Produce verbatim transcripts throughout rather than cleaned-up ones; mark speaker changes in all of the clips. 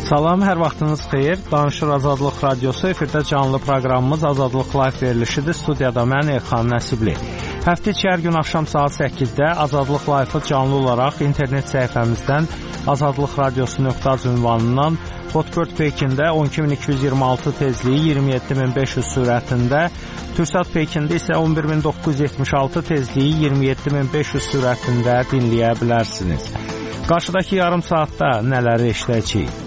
Speaker 1: Salam, hər vaxtınız xeyir. Danışır Azadlıq Radiosu, efirdə canlı proqramımız Azadlıq Live verilişidir. Studiyada mən Elxan Nəsibli. Həftə içi hər gün axşam saat səkkizdə Azadlıq Live-ı canlı olaraq internet səhifəmizdən azadlıq radiosu nöqtə az ünvanından Hotbird Pekində on iki min iki yüz iyirmi altı tezliyi iyirmi yeddi min beş yüz sürətində, Türksat Pekində isə on bir min doqquz yüz yetmiş altı tezliyi iyirmi yeddi min beş yüz sürətində dinləyə bilərsiniz. Qarşıdakı yarım saatda nələri eşidəcəyik?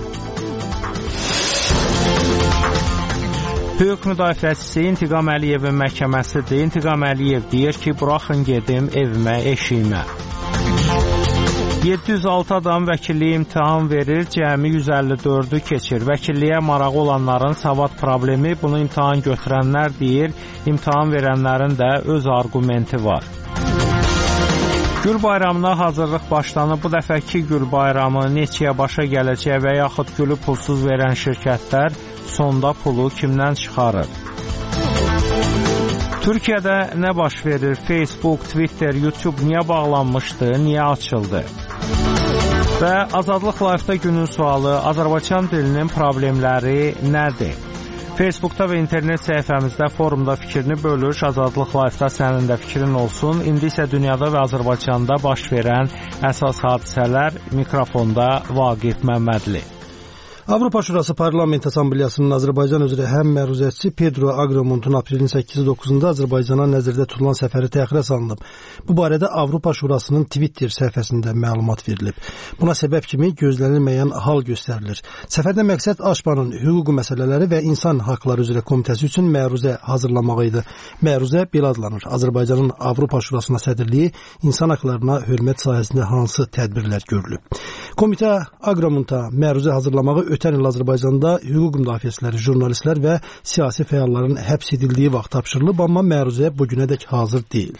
Speaker 1: Hüquq müdafiəçisi İntiqam Əliyevin məhkəməsidir. İntiqam Əliyev deyir ki, buraxın gedim evimə, eşiyimə. yeddi yüz altı adam vəkilliyə imtahan verir, cəmi yüz əlli dördü keçir. Vəkilliyə marağı olanların savad problemi, bunu imtahan götürənlər deyir, imtahan verənlərin də öz argumenti var. Gül bayramına hazırlıq başlanıb. Bu dəfəki Gül bayramı neçəyə başa gələcək və yaxud gülü pulsuz verən şirkətlər sonda pulu kimdən çıxarır? Türkiyədə nə baş verir? Facebook, Twitter, YouTube niyə bağlanmışdı, niyə açıldı? Və Azadlıq Live-da günün sualı, Azərbaycan dilinin problemləri nədir? Facebookda və internet səhifəmizdə, forumda fikrini bölüş, Azadlıq Live-da sənin də fikrin olsun. İndi isə dünyada və Azərbaycanda baş verən əsas hadisələr, mikrofonda Vaqif Məmmədli.
Speaker 2: Avropa Şurası Parlament Assambleyasının Azərbaycan üzrə həm məruzətçisi Pedro Agramuntun aprelin səkkizi doqquzunda Azərbaycana nəzərdə tutulan səfəri təxirə salınıb. Bu barədə Avropa Şurasının Twitter səhifəsində məlumat verilib. Buna səbəb kimi gözlənilməyən hal göstərilir. Səfərdə məqsəd Aşpanın hüquq məsələləri və insan haqları üzrə komitəsi üçün məruzə hazırlamağı idi. Məruzə belə adlanır. Azərbaycanın Avropa Şurasına sədrliyi insan haqlarına hörmət sahəsində hansı tədbirlər görülüb? Komitə Agramunta məruzə hazırlamağı ötən il Azərbaycanda hüquq müdafiəçiləri, jurnalistlər və siyasi fəalların həbs edildiyi vaxt tapşırılıb, amma məruzə bugünədək hazır deyil.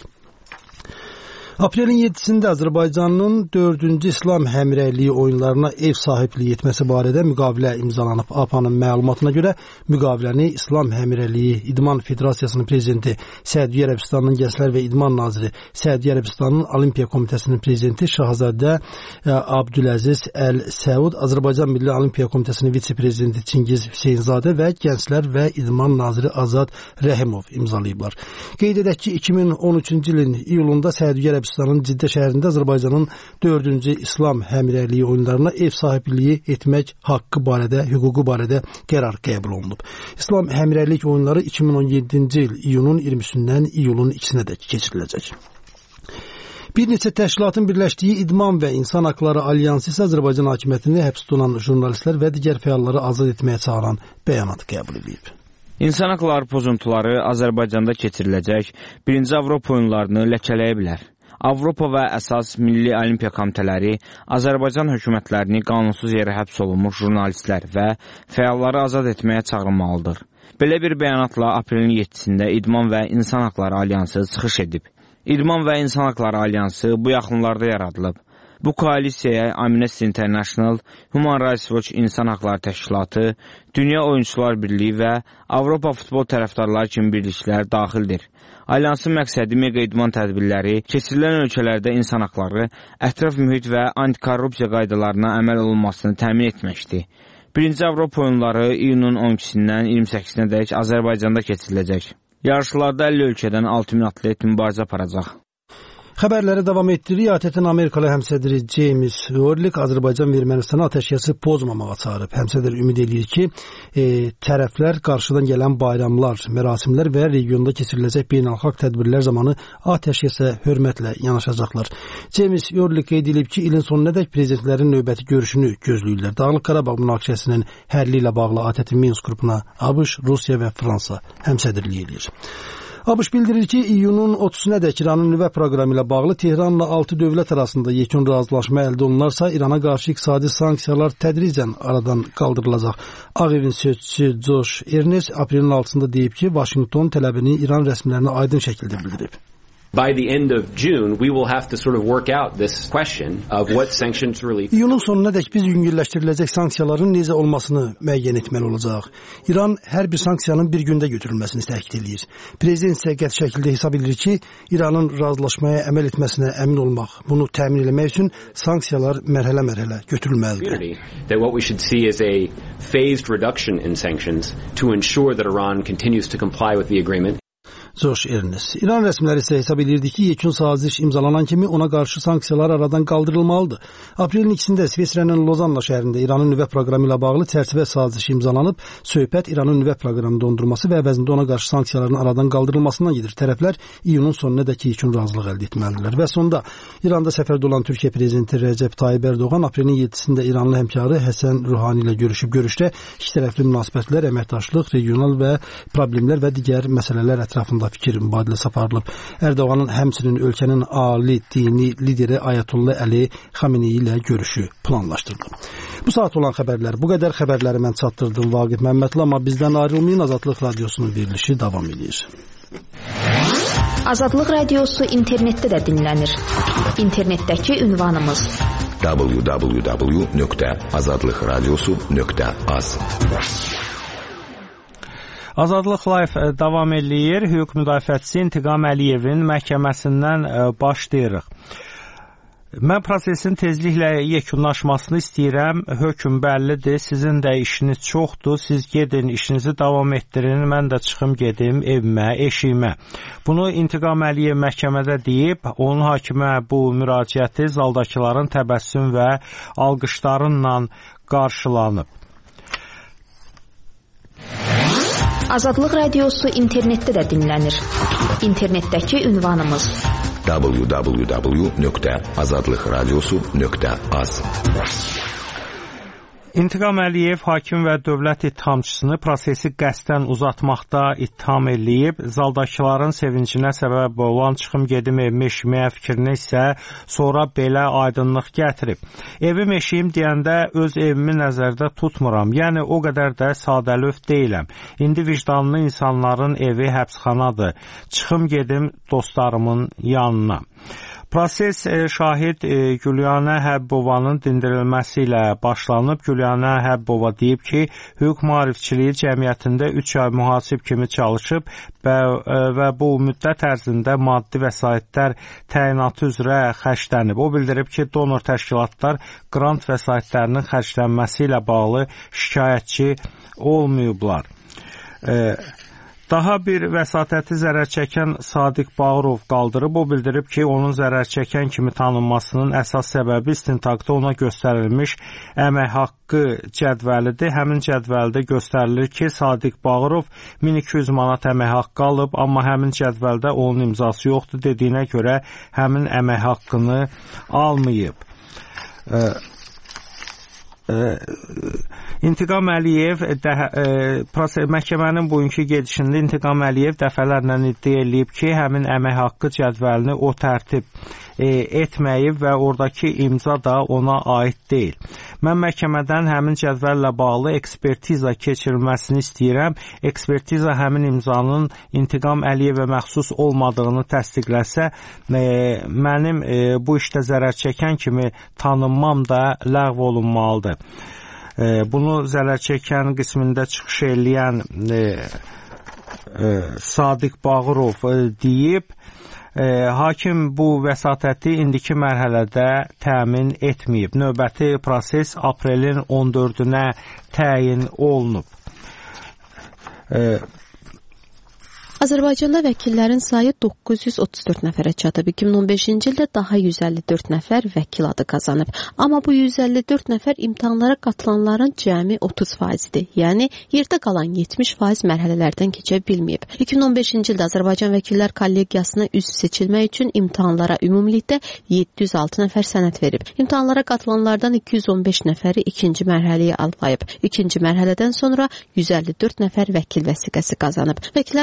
Speaker 2: Aprelin yeddisində Azərbaycanın dördüncü İslam həmrəyliyi oyunlarına ev sahibliyi etməsi barədə müqavilə imzalanıb. A P A-nın məlumatına görə müqaviləni İslam həmrəyliyi İdman Federasiyasının prezidenti, Səudiyyə Ərəbistanının Gənclər və İdman naziri, Səudiyyə Ərəbistanının Olimpiya Komitəsinin prezidenti Şahzadə Abdüləziz Əl-Səud, Azərbaycan Milli Olimpiya Komitəsinin vitse-prezidenti Çingiz Hüseynzadə və Gənclər və İdman naziri Azad Rəhimov imzalayıblar. Qeyd edək ki, iki min on üçüncü ilin iyulunda Səudiyyə Ərəbistanın Ciddə şəhərində Azərbaycanın dördüncü İslam həmrəyliyi oyunlarına ev sahibliyi etmək haqqı barədə, hüququ barədə qərar qəbul olunub. İslam həmrəylik oyunları iki min on yeddinci il iyunun iyirmisindən iyulun ikisinədək keçiriləcək. Bir neçə təşkilatın birləşdiyi İdman və İnsan Haqları Alyansı isə Azərbaycan hakimiyyətini həbs tutulan jurnalistlər və digər fəalları azad etməyə çağıran bəyanat qəbul edib.
Speaker 3: İnsan haqları pozuntuları Azərbaycanda keçiriləcək birinci Avropa oyunlarını ləkələyə bilər. Avropa və əsas milli olimpiya komitələri Azərbaycan hökumətlərini qanunsuz yerə həbs olunmuş jurnalistlər və fəalları azad etməyə çağırmalıdır. Belə bir bəyanatla aprelin yeddisində İdman və İnsan Haqları Alyansı çıxış edib. İdman və İnsan Haqları Alyansı bu yaxınlarda yaradılıb. Bu koalisiyaya Amnesty International, Human Rights Watch İnsan Haqları Təşkilatı, Dünya Oyunçular Birliyi və Avropa Futbol Tərəfdarları kimi birliklər daxildir. Alyansın məqsədi mega idman tədbirləri, keçirilən ölkələrdə insan haqları, ətraf mühit və antikorrupsiya qaydalarına əməl olunmasını təmin etməkdir. Birinci Avropa oyunları iyunun on ikisindən iyirmi səkkizinədək Azərbaycanda keçiriləcək. Yarışlarda əlli ölkədən altı min atlet mübarizə aparacaq.
Speaker 2: Xəbərləri davam etdirir. A T T-nin Amerikalı həmsədri James Orlik Azərbaycan və Ermənistanı atəşkəsi pozmamağa çağırıb. Həmsədr ümid edir ki, e, tərəflər qarşıdan gələn bayramlar, mərasimlər və regionda keçiriləcək beynəlxalq tədbirlər zamanı atəşkəsə hörmətlə yanaşacaqlar. James Orlik qeyd edib ki, ilin sonunadək prezidentlərin növbəti görüşünü gözləyirlər. Dağlıq Qarabağ münaqişəsinin həlli ilə bağlı A T T Minsk qrupuna ABŞ, Rusiya və Fransa həmsədrlik edir. ABŞ bildirir ki, iyunun otuzunadək İranın nüvə proqramı ilə bağlı Tehranla altı dövlət arasında yekun razılaşma əldə olunarsa, İrana qarşı iqtisadi sanksiyalar tədricən aradan qaldırılacaq. Ağ Evin sözçüsü Josh Ernest aprelin altısında deyib ki, Vaşinqton tələbini İran rəsmilərinə aydın şəkildə bildirib.
Speaker 4: By the end of June, we will have to sort of work out this question of what sanctions relief.
Speaker 2: İyunun sonuna dək biz yüngülləşdiriləcək sanksiyaların necə olmasını müəyyən etməli olacaq. İran hər bir sanksiyanın bir gündə götürülməsini təkid edir. Prezident isə qəti şəkildə hesab edir ki, İranın razılaşmaya əməl etməsinə əmin olmaq, bunu təmin etmək üçün sanksiyalar mərhələ-mərhələ götürülməlidir.
Speaker 4: That what we should see is a phased reduction in sanctions to ensure that Iran continues to comply with the agreement.
Speaker 2: Josh Ernest. İran rəsmiləri isə hesab edirdi ki, yekun saziş imzalanan kimi ona qarşı sanksiyalar aradan qaldırılmalıdır. Aprelin ikisində İsveçrənin Lozanna şəhərində İranın nüvə proqramı ilə bağlı çərçivə sazişi imzalanıb, söhbət İranın nüvə proqramını dondurması və əvəzində ona qarşı sanksiyaların aradan qaldırılmasından gedir. Tərəflər iyunun sonuna dək yekun razılıq əldə etməlidirlər. Və sonda İranda səfərdə olan Türkiyə prezidenti Rəcəb Tayyib Ərdoğan aprelin yeddisində İranlı həmkarı Həsən Ruhani ilə görüşüb. Görüşdə ikitərəfli münasibətlər, əməkdaşlıq, regional və problemlər və digər məsələlər ətrafında fikir mübadiləsi aparılıb. Ərdoğanın həmçinin ölkənin ali dini lideri Ayətullah Əli Xameneyi ilə görüşü planlaşdırılıb. Bu saat olan xəbərlər bu qədər. Xəbərləri mən çatdırdım Vaqif Məmmədli, amma bizdən ayrılmayın. Azadlıq Radiosunun verilişi davam edir.
Speaker 5: Azadlıq Radiosu internetdə də dinlənir. İnternetdəki ünvanımız w w w nöqtə azadlıq radiosu nöqtə az.
Speaker 1: Azadlıq Live davam eləyir. Hüquq müdafiəçisi İntiqam Əliyevin məhkəməsindən başlayırıq. Mən prosesin tezliklə yekunlaşmasını istəyirəm. Hökm bəllidir. Sizin də işiniz çoxdur. Siz gedin, işinizi davam etdirin. Mən də çıxım gedim evimə, eşiyimə. Bunu İntiqam Əliyev məhkəmədə deyib. Onun hakimə bu müraciəti zaldakıların təbəssüm və alqışlarınla qarşılanıb.
Speaker 5: Azadlıq Radiosu internetdə də dinlənir. İnternetdəki ünvanımız w w w nöqtə azadlıq radiosu nöqtə az.
Speaker 1: İntiqam Əliyev hakim və dövlət ittihamçısını prosesi qəsdən uzatmaqda ittiham eləyib. Zaldakıların sevincinə səbəb olan çıxım gedim evimi eşiməyə fikrini isə sonra belə aydınlıq gətirib. Evim eşiyim deyəndə öz evimi nəzərdə tutmuram. Yəni o qədər də sadəlöv deyiləm. İndi vicdanlı insanların evi həbsxanadır. Çıxım gedim dostlarımın yanına. Proses e, şahid e, Gülyana Həbbovanın dindirilməsi ilə başlanıb. Gülyana Həbbova deyib ki, hüquq maarifçiliyi cəmiyyətində üç ay mühasib kimi çalışıb və, e, və bu müddət ərzində maddi vəsaitlər təyinatı üzrə xərclənib. O bildirib ki, donor təşkilatlar qrant vəsaitlərinin xərclənməsi ilə bağlı şikayətçi olmayıblar. E, Daha bir vəsatəti zərər çəkən Sadiq Bağırov qaldırıb. O bildirib ki, onun zərər çəkən kimi tanınmasının əsas səbəbi istintaqda ona göstərilmiş əmək haqqı cədvəlidir. Həmin cədvəldə göstərilir ki, Sadiq Bağırov min iki yüz manat əmək haqqı alıb, amma həmin cədvəldə onun imzası yoxdur dediyinə görə həmin əmək haqqını almayıb. Ə İntiqam Əliyev də, e, məhkəmənin bugünkü gedişində İntiqam Əliyev dəfələrlə iddia eləyib ki, həmin əmək haqqı cədvəlini o tərtib e, etməyib və oradakı imza da ona aid deyil. Mən məhkəmədən həmin cədvəllə bağlı ekspertiza keçirilməsini istəyirəm. Ekspertiza həmin imzanın İntiqam Əliyevə məxsus olmadığını təsdiqləsə, e, mənim e, bu işdə zərər çəkən kimi tanınmam da ləğv olunmalıdır. Bunu zərər çəkən qismində çıxış eləyən e, e, Sadiq Bağırov e, deyib, e, hakim bu vəsatəti indiki mərhələdə təmin etməyib. Növbəti proses aprelin on dördünə təyin olunub. E,
Speaker 6: Azərbaycanda vəkillərin sayı doqquz yüz otuz dörd nəfərə çatıb. iki min on beşinci ildə daha yüz əlli dörd nəfər vəkil adı qazanıb. Amma bu yüz əlli dörd nəfər imtahanlara qatılanların cəmi otuz faizidir. Yəni yerdə qalan yetmiş faiz mərhələlərdən keçə bilməyib. iki min on beşinci ildə Azərbaycan Vəkillər Kollegiyasına üzv seçilmək üçün imtahanlara ümumilikdə yeddi yüz altı nəfər sənəd verib. İmtahanlara qatılanlardan iki yüz on beş nəfəri ikinci mərhələyə adlayıb. İkinci mərhələdən sonra yüz əlli dörd nəfər vəkil vəsiqəsi qazanıb. Vəkillər Kollegiyası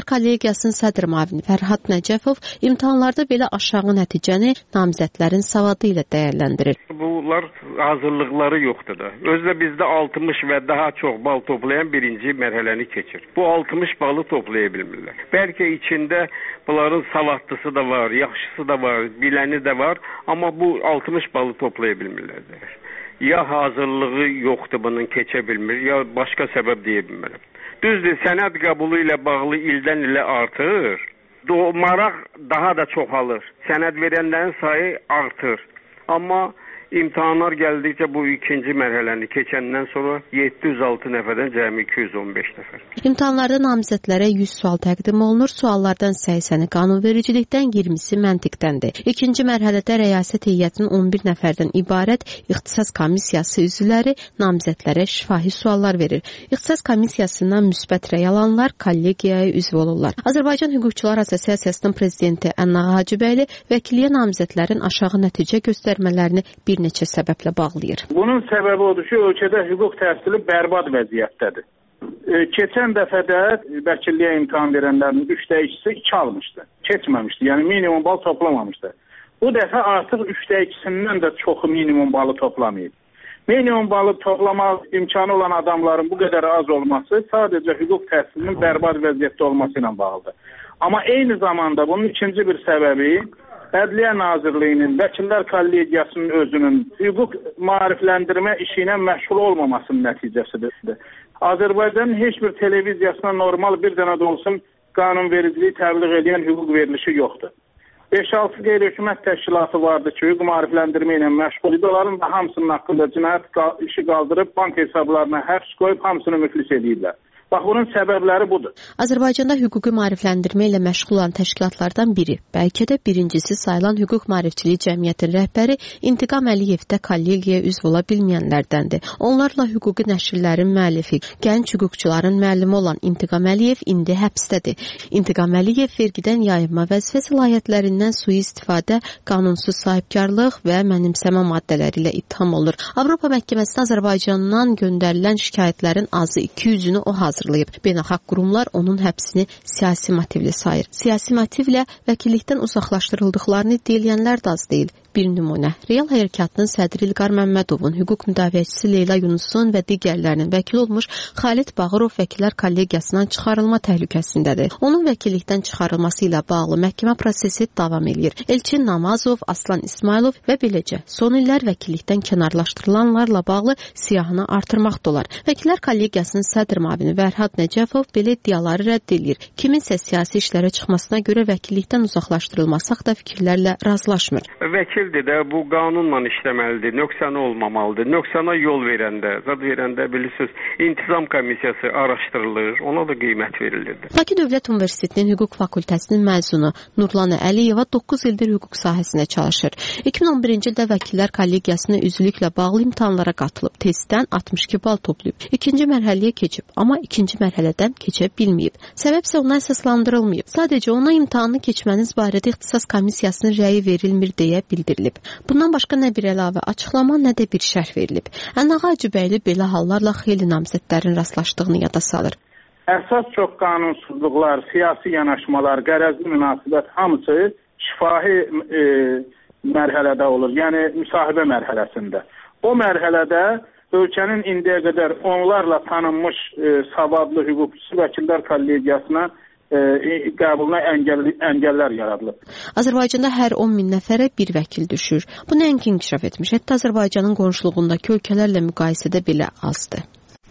Speaker 6: kollegiyasının sədr müavini Fərhad Nəcəfov imtahanlarda belə aşağı nəticəni namizədlərin savadı ilə dəyərləndirir.
Speaker 7: Bunlar hazırlıqları yoxdur da. Özdə bizdə altmış və daha çox bal toplayan birinci mərhələni keçir. Bu altmış balı toplaya bilmirlər. Bəlkə içində bunların savadlısı da var, yaxşısı da var, biləni də var, amma bu altmış balı toplaya bilmirlər. Ya hazırlığı yoxdur bunun, keçə bilmir, ya başqa səbəb deyə bilmirəm. Düzdür, sənəd qəbulu ilə bağlı ildən ilə artır. Maraq daha da çoxalır. Sənəd verənlərin sayı artır. Amma imtahanlar gəldikcə bu ikinci mərhələni keçəndən sonra yeddi yüz altı nəfərdən cəmi iki yüz on beş nəfər.
Speaker 6: İmtahanlarda namizədlərə yüz sual təqdim olunur. Suallardan səksəni qanunvericilikdən, iyirmisi məntiqdəndir. İkinci mərhələdə rəyasət heyətinin on bir nəfərdən ibarət ixtisas komissiyası üzvləri namizədlərə şifahi suallar verir. İxtisas komissiyasından müsbət rəy alanlar kollegiyaya üzv olurlar. Azərbaycan Hüquqçular Assosiasiyasının prezidenti Ənnağa Hacıbəyli vəkilliyə namizədlərin aşağı nəticə göstərmələrini bir neçə səbəblə bağlayır.
Speaker 8: Bunun səbəbi odur ki, ölkədə hüquq təhsili bərbad vəziyyətdədir. E, keçən dəfədə vəkilliyə imtahan verənlərin üçdə ikisi iki almışdı. Keçməmişdi, yəni minimum bal toplamamışdı. Bu dəfə artıq üçdə ikisindən də çoxu minimum balı toplamayıb. Minimum balı toplamaq imkanı olan adamların bu qədər az olması sadəcə hüquq təhsilinin bərbad vəziyyətdə olması ilə bağlıdır. Amma eyni zamanda bunun ikinci bir səbəbi Ədliyyə Nazirliyinin, Vəkillər Kollegiyasının özünün hüquq maarifləndirmə işi ilə məşğul olmamasının nəticəsidir. Azərbaycanın heç bir televiziyasına normal bir dənə də olsun qanunvericiliyi təbliğ edən hüquq verilişi yoxdur. beş altı qeyri-hökumət təşkilatı vardı ki, hüquq maarifləndirmə ilə məşğul idi. Onların da hamısının haqqında cinayət işi qaldırıb bank hesablarına həbs qoyub hamısını müflis edirlər. Bax, bunun səbəbləri budur.
Speaker 6: Azərbaycanda hüquqi maarifləndirmə ilə məşğul olan təşkilatlardan biri, bəlkə də birincisi sayılan Hüquq Maarifçiliyi Cəmiyyətinin rəhbəri İntiqam Əliyev də kollegiyaya üzv ola bilməyənlərdəndir. Onlarla hüquqi nəşrlərin müəllifi, gənc hüquqçuların müəllimi olan İntiqam Əliyev indi həbsdədir. İntiqam Əliyev vergidən yayınma vəzifə səlahiyyətlərindən sui-istifadə, qanunsuz sahibkarlıq və mənimsəmə maddələri ilə ittiham olunur. Avropa Məhkəməsinə Azərbaycandan göndərilən şikayətlərin azı iki yüzünü o hazırlayıb. Beynəlxalq qurumlar onun həbsini siyasi motivli sayır. Siyasi motivlə vəkillikdən uzaqlaşdırıldıqlarını deyilənlər də az deyil. Bir nümunə, Real Hərəkatının sədri İlqar Məmmədovun, hüquq müdafiəçisi Leyla Yunusun və digərlərinin vəkil olmuş Xalid Bağırov vəkillər kollegiyasından çıxarılma təhlükəsindədir. Onun vəkillikdən çıxarılması ilə bağlı məhkəmə prosesi davam edir. Elçin Namazov, Aslan İsmailov və beləcə son illər vəkillikdən kənarlaşdırılanlarla bağlı siyahını artırmaq da olar. Vəkillər kollegiyasının sədr müavini Fərhad Nəcəfov belə iddiaları rədd edir. Kiminsə siyasi işlərə çıxmasına görə vəkillikdən uzaqlaşdırılması haqqında fikirlərlə razılaşmır.
Speaker 7: Vəkil də bu qanunla işləməlidir, nöqsanı olmamalıdır. Nöqsana yol verəndə, zad verəndə bilirsiniz, intizam komissiyası araşdırılır, ona da qiymət verilir.
Speaker 6: Bakı Dövlət Universitetinin hüquq fakültəsinin məzunu Nurlanə Əliyeva doqquz ildir hüquq sahəsində çalışır. iki min on birinci ildə vəkillər kollegiyasına üzvlüklə bağlı imtahanlara qatılıb, testdən altmış iki bal toplayıb. İkinci mərhələyə keçib, amma ikinci mərhələdən keçə bilməyib. Səbəb isə ona əsaslandırılmayıb. Sadəcə ona imtahanı keçməniz barədə ixtisas komissiyasının rəyi verilmir deyə bildirilib. Bundan başqa nə bir əlavə açıqlama, nə də bir şərh verilib. Ənnağa Hacıbəyli belə hallarla xeyli namizədlərin rastlaşdığını yada salır.
Speaker 8: Əsas çox qanunsuzluqlar, siyasi yanaşmalar, qərəzli münasibət hamısı şifahi e, mərhələdə olur, yəni müsahibə mərhələsində. O mərhələdə ölkənin indiyə qədər onlarla tanınmış e, savadlı hüquqçusu vəkillər kollegiyasına qəbuluna əngəl, əngəllər yaradılıb.
Speaker 6: Azərbaycanda hər on min nəfərə bir vəkil düşür. Bu nəinki inkişaf etmiş, hətta Azərbaycanın qonşuluğundakı ölkələrlə müqayisədə belə azdır.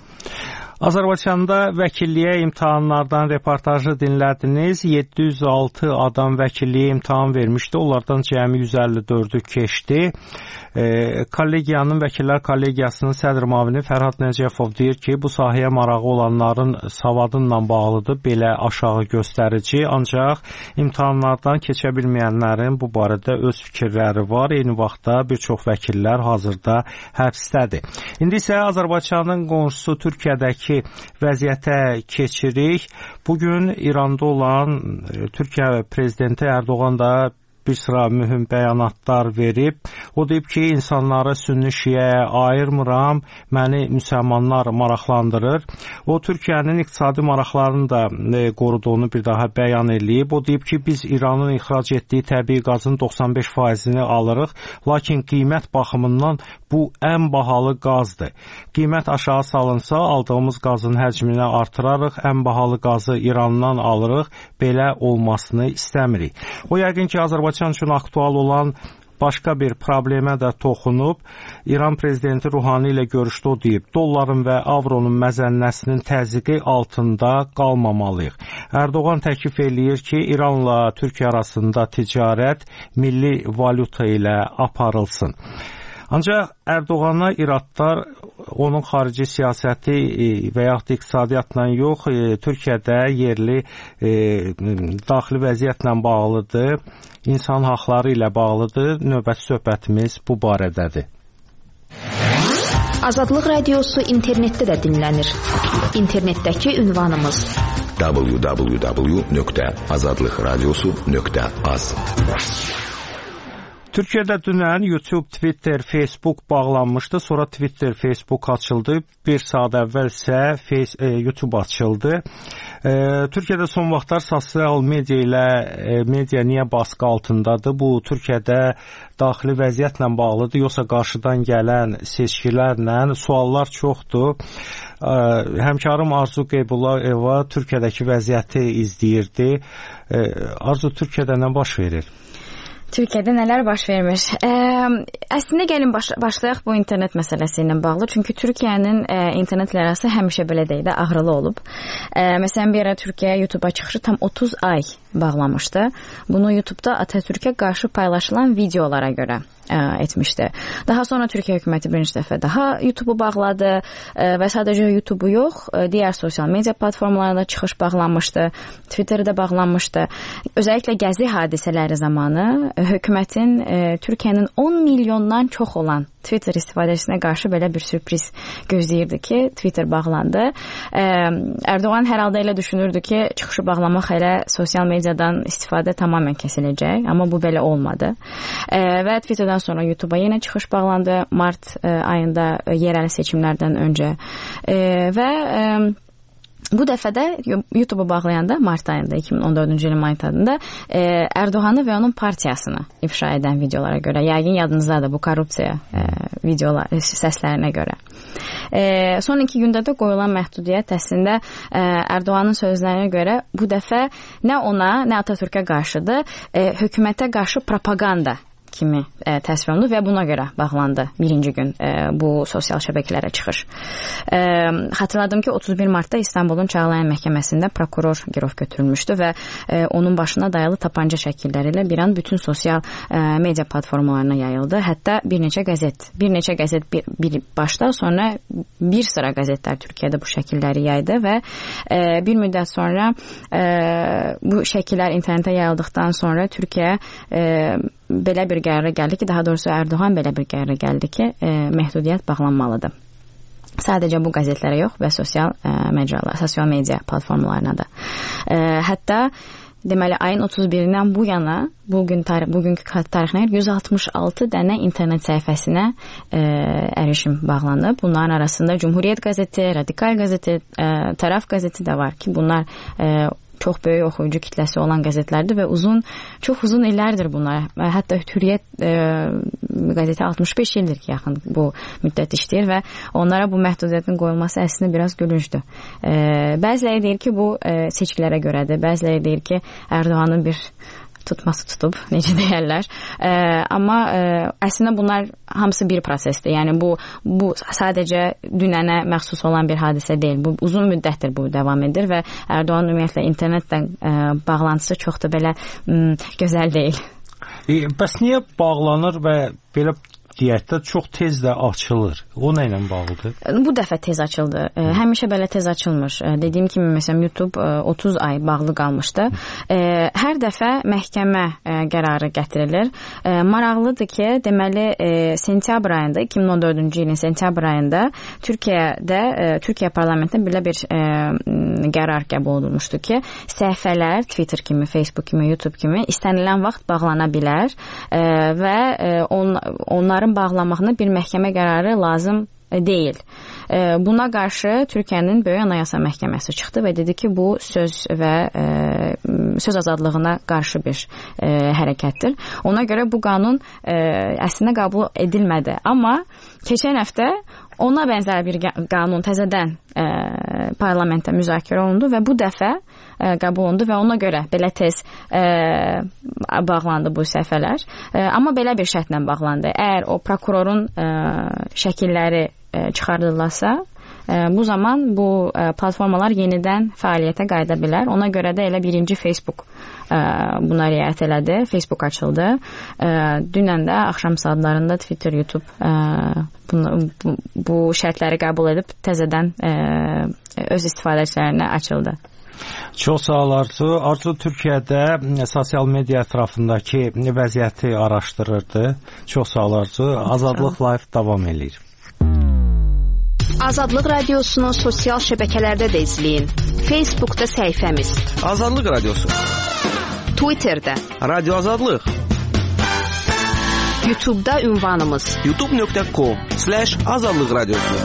Speaker 1: Azərbaycanda vəkilliyə imtahanlardan reportajı dinlədiniz. yeddi yüz altı adam vəkilliyə imtahan vermişdi. Onlardan cəmi yüz əlli dördü keçdi. E, kollegiyanın, Vəkillər Kollegiyasının sədr müavini Fərhad Nəcəfov deyir ki, bu sahəyə marağı olanların savadınla bağlıdır belə aşağı göstərici, ancaq imtahanlardan keçə bilməyənlərin bu barədə öz fikirləri var. Eyni vaxtda bir çox vəkillər hazırda həbsdədir. İndi isə Azərbaycanın qonşusu Türkiyədəki vəziyyətə keçirik. Bugün İranda olan Türkiyə prezidenti Ərdoğan da bir sıra mühüm bəyanatlar verib. O deyib ki, insanları sünni-şiəyə ayırmıram, məni müsəlmanlar maraqlandırır. O, Türkiyənin iqtisadi maraqlarını da e, qoruduğunu bir daha bəyan eləyib. O deyib ki, biz İranın ixrac etdiyi təbii qazın doxsan beş faizini alırıq, lakin qiymət baxımından bu ən bahalı qazdır. Qiymət aşağı salınsa, aldığımız qazın həcmini artırarıq, ən bahalı qazı İrandan alırıq, belə olmasını istəmirik. O, yəqin ki, Azərbaycan üçün aktual olan başqa bir problemə də toxunub. İran prezidenti Ruhani ilə görüşdə o deyib, dolların və avronun məzənnəsinin təzyiqi altında qalmamalıyıq. Erdoğan təklif eləyir ki, İranla Türkiyə arasında ticarət milli valyuta ilə aparılsın. Ancaq Erdoğana iradlar onun xarici siyasəti və yaxud iqtisadiyyatla yox, Türkiyədə yerli e, daxili vəziyyətlə bağlıdır, insan haqları ilə bağlıdır. Növbəti söhbətimiz bu barədədir.
Speaker 5: Azadlıq Radiosu internetdə də dinlənir. İnternetdəki ünvanımız w w w nöqtə azadlıq radiosu nöqtə az.
Speaker 1: Türkiyədə dünən YouTube, Twitter, Facebook bağlanmışdı. Sonra Twitter, Facebook açıldı. Bir saat əvvəl isə Face, e, YouTube açıldı. E, Türkiyədə son vaxtlar sosial media ilə e, media niyə baskı altındadır? Bu Türkiyədə daxili vəziyyətlə bağlıdır, yoxsa qarşıdan gələn seçkilərlə? Suallar çoxdur. E, həmkarım Arzu Qeybulayeva Türkiyədəki vəziyyəti izləyirdi. E, Arzu, Türkiyədə nə baş verir?
Speaker 9: Türkiyədə nələr baş vermir? Ə, əslində gəlin baş, başlayaq bu internet məsələsi ilə bağlı. Çünki Türkiyənin ə, internetlə arası həmişə belə deyil də ağrılı olub. Ə, məsələn, bir ara Türkiyə YouTube-a çıxışı tam otuz ay bağlamışdı. Bunu YouTube-da Atatürkə qarşı paylaşılan videolara görə ə, etmişdi. Daha sonra Türkiyə hökuməti birinci dəfə daha YouTube-u bağladı ə, və sadəcə YouTube-u yox, ə, digər sosial media platformalarında çıxış bağlanmışdı, Twitter-də bağlanmışdı. Özəlliklə gəzi hadisələri zamanı ə, hökumətin ə, Türkiyənin on milyondan çox olan Twitter istifadəçisinə qarşı belə bir sürpriz gözləyirdi ki, Twitter bağlandı. Ə, Erdoğan hər halda elə düşünürdü ki, çıxışı bağlamaq elə sosial mediadan istifadə tamamilə kəsiləcək, amma bu belə olmadı. Ə, və Twitterdən sonra YouTube-a yenə çıxış bağlandı mart ə, ayında ə, yerel seçimlərdən öncə. Ə, və ə, bu dəfə də YouTube-u bağlayanda mart ayında iki min on dördüncü ilin mart ayında e, Erdoğanı və onun partiyasını ifşa edən videolara görə, yəqin yadınızdadır bu korrupsiya e, videolar, səslərinə görə. E, son iki gündə də qoyulan məhdudiyyət əslində e, Erdoğanın sözlərinə görə bu dəfə nə ona, nə Atatürkə qarşıdır, e, hökumətə qarşı propaganda kimi e, təsvir olundu və buna görə bağlandı birinci gün e, bu sosial şəbəkələrə çıxış. E, xatırladım ki, otuz bir martda İstanbulun Çağlayan məhkəməsində prokuror girov götürülmüşdü və e, onun başına dayalı tapanca şəkilləri ilə bir an bütün sosial e, media platformalarına yayıldı. Hətta bir neçə qəzet, bir neçə qəzet bir, bir başda, sonra bir sıra qəzetlər Türkiyədə bu şəkilləri yaydı və e, bir müddət sonra e, bu şəkillər internetə yayıldıqdan sonra Türkiyə e, belə bir qərara gəldi ki, daha doğrusu Erdoğan belə bir qərara gəldi ki, e, məhdudiyyət bağlanmalıdır. Sadəcə bu qəzetlərə yox və sosial e, mecralar, sosial media platformalarına da. E, hətta deməli ayın otuz birindən bu yana bugün tarix bugünkü tarixlə yüz altmış altı dənə internet səhifəsinə e, erişim bağlanıb. Bunların arasında Cumhuriyet qəzeti, Radikal qəzeti, e, Tərəf qəzeti də var ki, bunlar e, çox böyük oxuyucu kitləsi olan qəzetlərdir və uzun, çox uzun illərdir bunlar. Hətta Hürriyyət e, qəzeti altmış beş ildir ki, yaxın bu müddət işləyir və onlara bu məhdudiyyətin qoyulması əslində biraz gülüncdür. E, bəziləri deyir ki, bu e, seçkilərə görədir. Bəziləri deyir ki, Erdoğanın bir tutması tutub, necə deyərlər. E, amma e, əslində bunlar hamısı bir prosesdir. Yəni bu bu sadəcə dünənə məxsus olan bir hadisə deyil. Bu uzun müddətdir bu davam edir və Erdoğan ümumiyyətlə internetlə e, bağlantısı çox da belə m, gözəl deyil.
Speaker 1: E, bəs niyə bağlanır və belə deyək də, çox tez də açılır. O nə ilə bağlıdır?
Speaker 9: Bu dəfə tez açıldı. E, həmişə belə tez açılmır. E, dediyim kimi, məsələn, YouTube e, otuz ay bağlı qalmışdı. E, hər dəfə məhkəmə e, qərarı gətirilir. E, maraqlıdır ki, deməli, e, sentyabr ayında, iki min on dördüncü ilin sentyabr ayında Türkiyədə, e, Türkiyə parlamentində belə bir e, qərar qəbul olunmuşdu ki, səhifələr Twitter kimi, Facebook kimi, YouTube kimi istənilən vaxt bağlana bilər e, və e, on, onların bağlamağına bir məhkəmə qərarı lazım deyil. Buna qarşı Türkiyənin Böyük Anayasa Məhkəməsi çıxdı və dedi ki, bu söz və e, söz azadlığına qarşı bir e, hərəkətdir. Ona görə bu qanun e, əslində qəbul edilmədi. Amma keçən həftə ona bənzər bir qanun təzədən e, parlamentdə müzakirə olundu və bu dəfə e, qəbul olundu və ona görə belə tez e, bağlandı bu səhifələr. E, amma belə bir şərtlə bağlandı. Əgər o prokurorun e, şəkilləri çıxardılırsa, bu zaman bu platformalar yenidən fəaliyyətə qayıda bilər. Ona görə də elə birinci Facebook buna riayət elədi. Facebook açıldı. Dünən də axşam saatlarında Twitter, YouTube bunu, bu, bu şərtləri qəbul edib təzədən öz istifadəçilərinə açıldı.
Speaker 1: Çox sağ ol Arzu. Arzu Türkiyədə sosial media ətrafındakı vəziyyəti araşdırırdı. Çox sağ ol Arzu. Azadlıq Live davam edir.
Speaker 5: Azadlıq Radiosunu sosial şəbəkələrdə də izləyin. Facebookda səhifəmiz
Speaker 10: Azadlıq Radiosu,
Speaker 5: Twitterdə
Speaker 10: Radio Azadlıq,
Speaker 5: YouTube'da ünvanımız
Speaker 10: youtube nöqtə com slash azadlıq radiosu.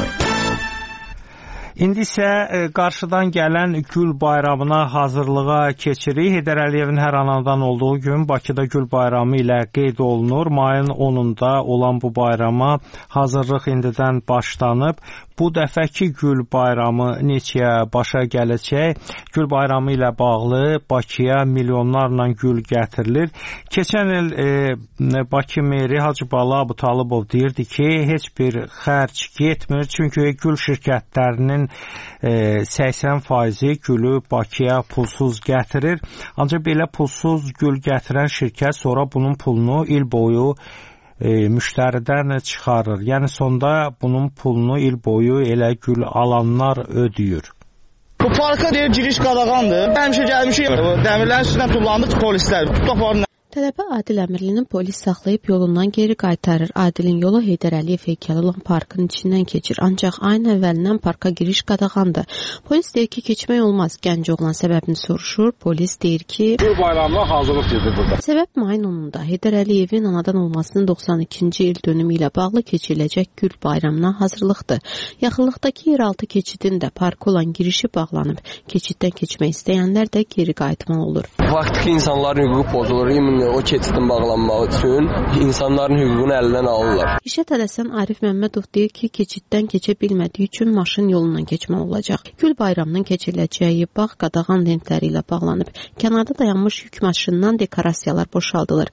Speaker 1: İndi isə qarşıdan gələn Gül bayramına hazırlığa keçirik. Heydər Əliyevin hər anadan olduğu gün Bakıda Gül bayramı ilə qeyd olunur. Mayın onunda olan bu bayrama hazırlıq indidən başlanıb. Bu dəfəki Gül bayramı neçəyə başa gələcək? Gül bayramı ilə bağlı Bakıya milyonlarla gül gətirilir. Keçən il e, Bakı meri Hacıbalı Abutalibov deyirdi ki, heç bir xərc getmir. Çünki gül şirkətlərinin e, səksən faizi gülü Bakıya pulsuz gətirir. Ancaq belə pulsuz gül gətirən şirkət sonra bunun pulunu il boyu E, müştəridən çıxarır. Yəni sonda bunun pulunu il boyu elə gül alanlar ödəyir.
Speaker 11: Bu parka deyir giriş qadağandır. Həmişə gəlmişik, dəmirlərin üstündən tullandı polislər. Tutaq
Speaker 6: Tələbə Adil Əmirlinin polis saxlayıb yolundan geri qaytarır. Adilin yolu Heydər Əliyev heykəli olan parkın içindən keçir. Ancaq ayın əvvəlindən parka giriş qadağandır. Polis deyir ki, keçmək olmaz. Gənc oğlan səbəbini soruşur. Polis deyir ki,
Speaker 12: Gül bayramına hazırlıq gedir burada.
Speaker 6: Səbəb mayın onunda Heydər Əliyevin anadan olmasının doxsan ikinci il dönümü ilə bağlı keçiriləcək Gül bayramına hazırlıqdır. Yaxınlıqdakı yeraltı keçidin də parka olan girişi bağlanıb. Keçiddən keçmək istəyənlər də geri qayıtmalı olur.
Speaker 13: Vaxtki insanların hüququ pozulur. O keçidin bağlanmaq üçün insanların hüququnu əlindən alırlar.
Speaker 6: İşə tələsən Arif Məmmədov deyir ki, keçiddən keçə bilmədiyi üçün maşın yolundan keçməli olacaq. Gül bayramının keçiriləcəyi bağ qadağan lentləri ilə bağlanıb. Kənarda dayanmış yük maşınından dekorasiyalar boşaldılır.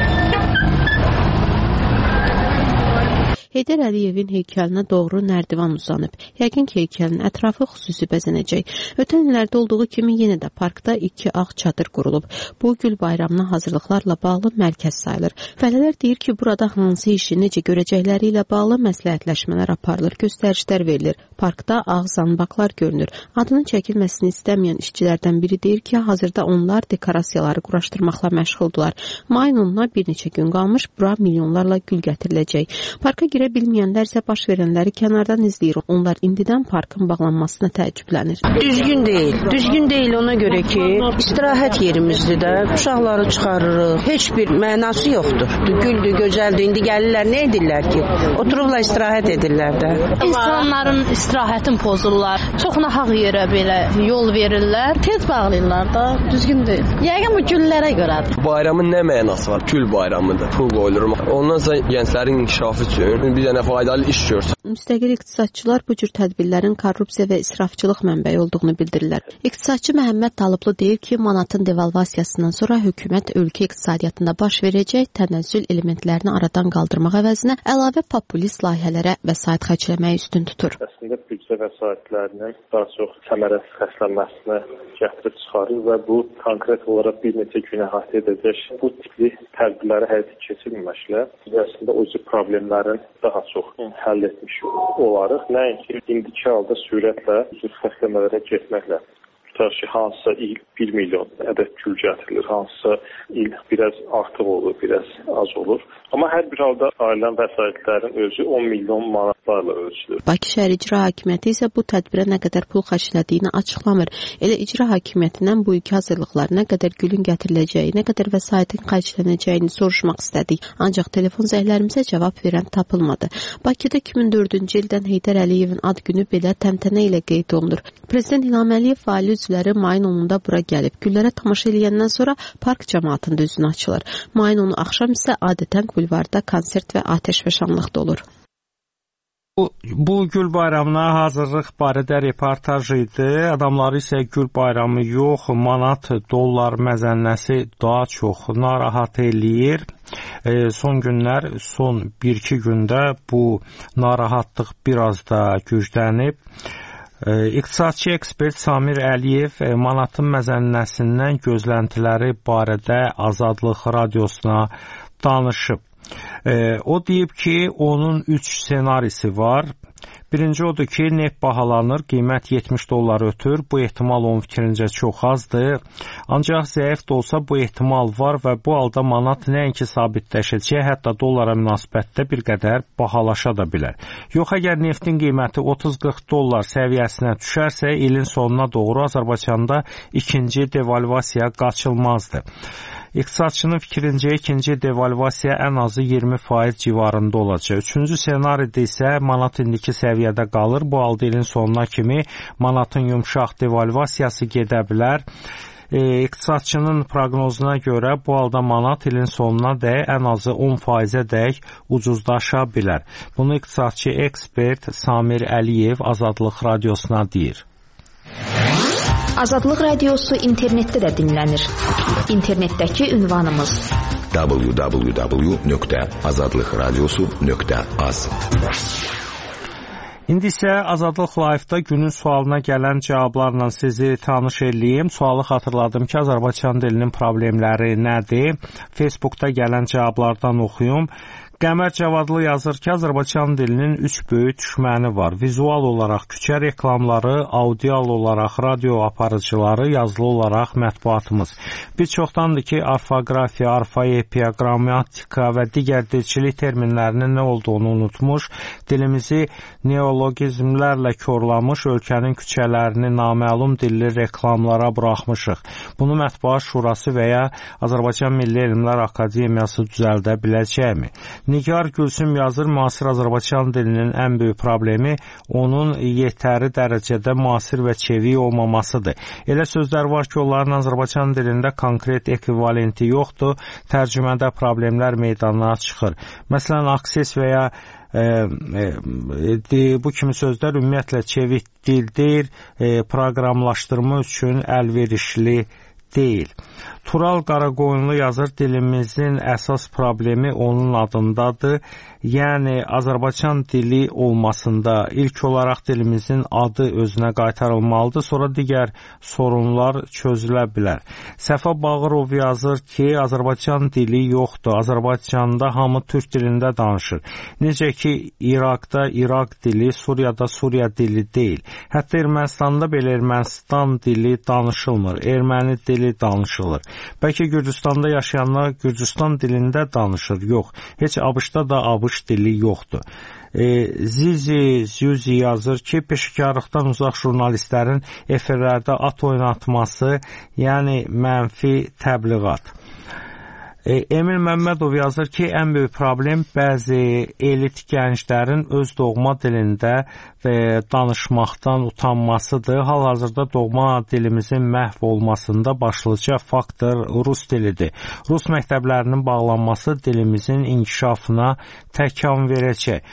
Speaker 6: Heydər Əliyevin heykəlinə doğru nərdivan uzanıb. Yəqin ki, heykəlin ətrafı xüsusi bəzənəcək. Ötən illərdə olduğu kimi yenə də parkda iki ağ çadır qurulub. Bu, Gül bayramına hazırlıqlarla bağlı mərkəz sayılır. Fəhlələr deyir ki, burada hansı işi necə görəcəkləri ilə bağlı məsləhətləşmələr aparılır, göstərişlər verilir. Parkda ağ zanbaqlar görünür. Adının çəkilməsini istəməyən işçilərdən biri deyir ki, hazırda onlar dekorasiyaları quraşdırmaqla məşğuldular. Mayın onuna bir neçə gün qalmış, bura milyonlarla gül gətiriləcək. Parka girə bilməyənlər isə baş verənləri kənardan izləyir. Onlar indidən parkın bağlanmasına təəccüblənir.
Speaker 14: Düzgün deyil. Düzgün deyil ona görə ki, istirahət yerimizdir də. Uşaqları çıxarırıq. Heç bir mənası yoxdur. Güldür, gözəldir. İndi gəlirlər, nə edirlər ki? Oturublar istirahət edirlər də.
Speaker 15: İnsanların istirahətini pozurlar. Çox nahaq yerə belə yol verirlər. Tez bağlayırlar da. Düzgün deyil. Yəqin bu güllərə görədir.
Speaker 13: Bayramın nə mənası var? Gül bayramıdır. Pul qoyulur. Ondan sonra gənclərin inkişafı üçün bir dənə faydalı iş görsün.
Speaker 6: Müstəqil iqtisadçılar bu cür tədbirlərin korrupsiya və israfçılıq mənbəyi olduğunu bildirirlər. İqtisadçı Məhəmməd Talıblı deyir ki, manatın devalvasiyasından sonra hökumət ölkə iqtisadiyyatında baş verəcək tənəzzül elementlərini aradan qaldırmaq əvəzinə əlavə populist layihələrə vəsait xərcləməyi üstün tutur.
Speaker 16: Əslində büdcə vəsaitlərini dilinin daha çox səmərəsiz səslənməsinə gətirib çıxarır və bu konkret olaraq bir neçə günə əhatə edəcək bu tipli tədbirləri həyata keçirməklə əslində o cür problemlərin daha çox həll etmiş olarıq. Nəinki indiki halda sürətlə bu cür səsləmələrə getməklə. Tutaq ki, hansısa il bir milyon ədəd gül gətirilir, hansısa il biraz artıq olur, biraz az olur. Amma hər bir halda ailən vəsaitlərin özü on milyon manatlarla ölçülür.
Speaker 6: Bakı şəhər icra hakimiyyəti isə bu tədbirə nə qədər pul xərclədiyini açıqlamır. Elə icra hakimiyyətindən bu ilki hazırlıqlar nə qədər gülün gətiriləcəyi, nə qədər vəsaitin xərclənəcəyini soruşmaq istədik. Ancaq telefon zəhlərimizə cavab verən tapılmadı. Bakıda iki min dördüncü ildən Heydər Əliyevin ad günü belə təntənə ilə qeyd olunur. Prezident İlham Əliyev fəaliyyət üzvləri mayın onunda bura gəlib. Güllərə tamaşa eləyəndən sonra park cəmaatında üzünə açılır. Mayın onu axşam isə adətən bulvarda konsert və atəşfəşanlıq olur.
Speaker 1: Bu, bu Gül bayramına hazırlıq barədə reportaj idi. Adamları isə Gül bayramı yox, manat, dollar məzənnəsi daha çox narahat eləyir. E, son günlər, son bir iki gündə bu narahatlıq biraz da güclənib. İqtisadçı ekspert Samir Əliyev manatın məzənnəsindən gözləntiləri barədə Azadlıq radiosuna danışıb. O deyib ki, onun üç ssenarisi var. Birinci odur ki, neft bahalanır, qiymət yetmiş dollar ötür. Bu ehtimal onun fikrincə çox azdır. Ancaq zəif də olsa bu ehtimal var və bu halda manat nəinki sabitləşəcək, hətta dollara münasibətdə bir qədər bahalaşa da bilər. Yox, əgər neftin qiyməti otuz qırx dollar səviyyəsinə düşərsə, ilin sonuna doğru Azərbaycanda ikinci devalvasiya qaçılmazdır. İqtisadçının fikrincə ikinci devalvasiya ən azı iyirmi faiz civarında olacaq. Üçüncü senaridə isə manat indiki səviyyədə qalır. Bu halda ilin sonuna kimi manatın yumşaq devalvasiyası gedə bilər. E, İqtisadçının proqnozuna görə bu halda manat ilin sonuna dək ən azı on faizə dək ucuzlaşa bilər. Bunu iqtisadçı ekspert Samir Əliyev Azadlıq radiosuna deyir.
Speaker 5: Azadlıq radiosu internetdə də dinlənir. İnternetdəki ünvanımız w w w nöqtə azadlıq radiosu nöqtə az.
Speaker 1: İndi isə Azadlıq Live-da günün sualına gələn cavablarla sizi tanış eləyim. Sualı xatırladım ki, Azərbaycan dilinin problemləri nədir? Facebookda gələn cavablardan oxuyum. Qəmər Cavadlı yazır ki, Azərbaycan dilinin üç böyük düşməni var. Vizual olaraq küçə reklamları, audial olaraq radio aparıcıları, yazılı olaraq mətbuatımız. Bir çoxdandır ki, orfoqrafiya, orfoepiya, qrammatika və digər dilçilik terminlərinin nə olduğunu unutmuş, dilimizi neologizmlərlə korlamış, ölkənin küçələrini naməlum dilli reklamlara buraxmışıq. Bunu Mətbuat Şurası və ya Azərbaycan Milli Elmlər Akademiyası düzəldə biləcəkmi? Nigar Gülsüm yazır, müasir Azərbaycan dilinin ən böyük problemi onun yetəri dərəcədə müasir və çevik olmamasıdır. Elə sözlər var ki, onların Azərbaycan dilində konkret ekvivalenti yoxdur, tərcümədə problemlər meydana çıxır. Məsələn, akses və ya e, e, bu kimi sözlər ümumiyyətlə çevik dildir, e, proqramlaşdırma üçün əlverişli deyil. Tural Qaraqoyunlu yazır, dilimizin əsas problemi onun adındadır. Yəni, Azərbaycan dili olmasında ilk olaraq dilimizin adı özünə qaytarılmalıdır, sonra digər sorunlar çözülə bilər. Səfa Bağırov yazır ki, Azərbaycan dili yoxdur. Azərbaycanda hamı türk dilində danışır. Necə ki, İraqda İraq dili, Suriyada Suriya dili deyil. Hətta Ermənistanda belə Ermənistan dili danışılmır. Erməni dili danışılır. Bəlkə Gürcüstanda yaşayanlar Gürcüstan dilində danışır. Yox, heç ABŞ-da da ABŞ dili yoxdur. E, Zizi Züzi yazır ki, peşəkarlıqdan uzaq jurnalistlərin efirlərdə at oynatması, yəni mənfi təbliğat. Emil Məmmədov yazır ki, ən böyük problem bəzi elit gənclərin öz doğma dilində danışmaqdan utanmasıdır. Hal-hazırda doğma dilimizin məhv olmasında başlıca faktor rus dilidir. Rus məktəblərinin bağlanması dilimizin inkişafına təkan verəcək.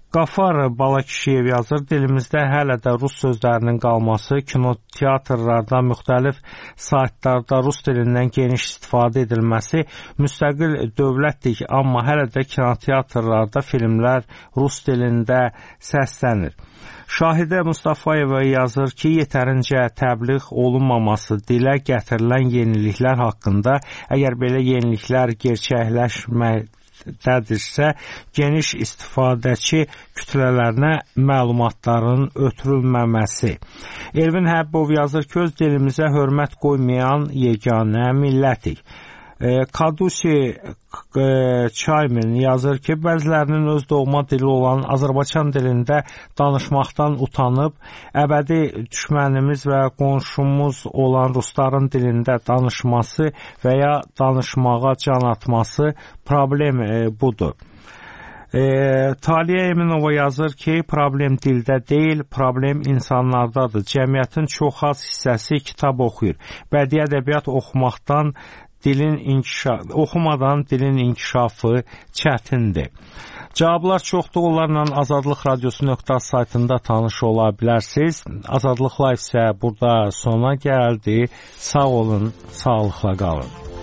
Speaker 1: Qafar Balakişiyev yazır, dilimizdə hələ də rus sözlərinin qalması, kinoteatrlarda, müxtəlif saytlarda rus dilindən geniş istifadə edilməsi müstəqil dövlətdir, amma hələ də kinoteatrlarda filmlər rus dilində səslənir. Şahidə Mustafayeva yazır ki, yetərincə təbliğ olunmaması, dilə gətirilən yeniliklər haqqında, əgər belə yeniliklər gerçəkləşmək dədirsə, geniş istifadəçi kütlələrinə məlumatların ötürülməməsi. Elvin Həbbov yazır ki, öz dilimizə hörmət qoymayan yeganə millətik. Kadusi Çaymin yazır ki, bəzilərinin öz doğma dili olan Azərbaycan dilində danışmaqdan utanıb, əbədi düşmənimiz və qonşumuz olan rusların dilində danışması və ya danışmağa can atması problem e, budur. E, Taliyə Eminova yazır ki, problem dildə deyil, problem insanlardadır. Cəmiyyətin çox az hissəsi kitab oxuyur. Bədii ədəbiyyat oxumaqdan dilin inkişafı, oxumadan dilin inkişafı çətindir. Cavablar çoxdur, onlarla azadlıq radiosu nöqtə az saytında tanış ola bilərsiniz. Azadlıq Live isə burada sona gəldi. Sağ olun, sağlıqla qalın.